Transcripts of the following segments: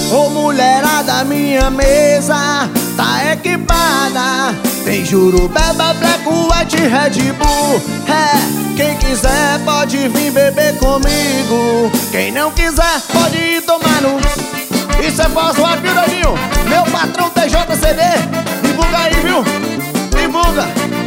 Ô mulherada, minha mesa tá equipada. Tem Jurubeba, Black, White, Red Bull. É, quem quiser pode vir beber comigo. Quem não quiser pode ir tomar no... Isso é falso, viu, doidinho? Meu patrão TJCD, divulga aí, viu? Divulga.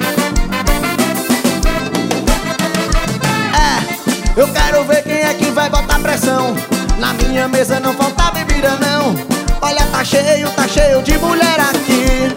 É, eu quero ver quem é que vai botar pressão. Na minha mesa não falta bebida, não. Olha, tá cheio de mulher aqui.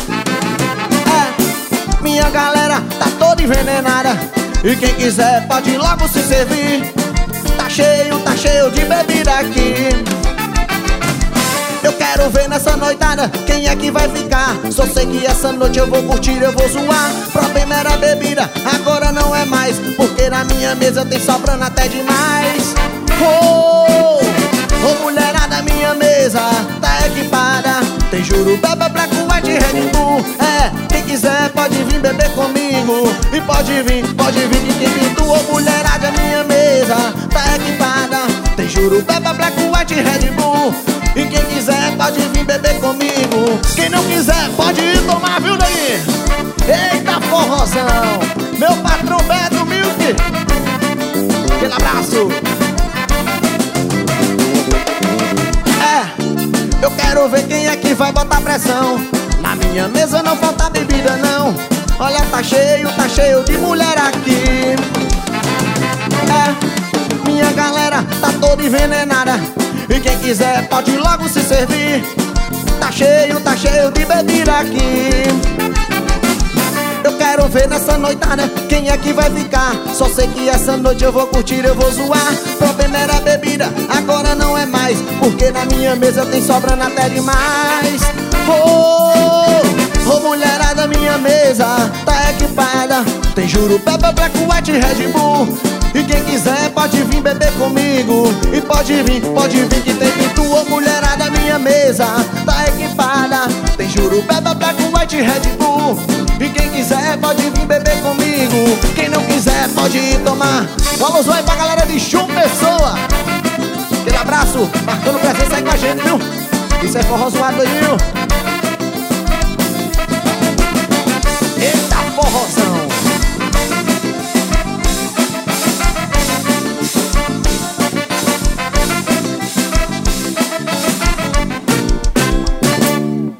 É, minha galera tá toda envenenada. E quem quiser pode logo se servir. Tá cheio de bebida aqui. Eu quero ver nessa noitada quem é que vai ficar. Só sei que essa noite eu vou curtir, eu vou zoar. Problema era bebida, agora não é mais. Porque na minha mesa tem sobrando até demais. Oh, oh mulherada, minha mesa tá equipada. Tem Jurubeba, Black, White, Red Bull. É, quem quiser pode vir beber comigo. E pode vir que quem pintou. Oh mulherada, minha mesa tá equipada. Tem Jurubeba, Black, White, Red Bull. E quem quiser pode vir beber comigo. Quem não quiser pode ir tomar, viu daí? Eita forrozão, meu patrão Beto Milk. Aquele abraço. É, eu quero ver quem é que vai botar pressão. Na minha mesa não falta bebida, não. Olha, tá cheio de mulher aqui. É, minha galera tá toda envenenada. E quem quiser pode logo se servir. Tá cheio de bebida aqui. Eu quero ver nessa noitada quem é que vai ficar. Só sei que essa noite eu vou curtir, eu vou zoar. Problema era bebida, agora não é mais. Porque na minha mesa tem sobrando até demais. Oh, oh mulherada, minha mesa tá equipada. Tem Jurubeba, Black, White, Red Bull. E quem quiser pode vir beber comigo. E pode vir que tem pinto. Ô mulherada, minha mesa tá equipada. Tem Jurubeba, Black, White, Red Bull. E quem quiser pode vir beber comigo. Quem não quiser pode ir tomar. Vamos aí pra galera de João Pessoa. Aquele abraço, marcando presença aí com a gente, viu? Isso é forró zoado aí, viu?